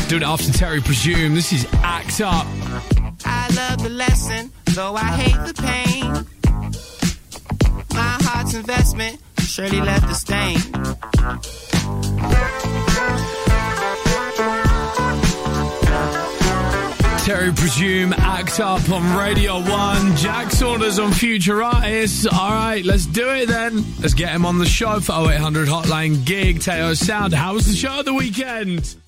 Doing it after Terry Presume. This is Act Up. I love the lesson, though I hate the pain. My heart's investment surely left a stain. Terry Presume, Act Up on Radio 1. Jack Saunders on Future Artists. All right, let's do it then. Let's get him on the show for 0800 Hotline Gig. Teo Sound. How was the show at the weekend?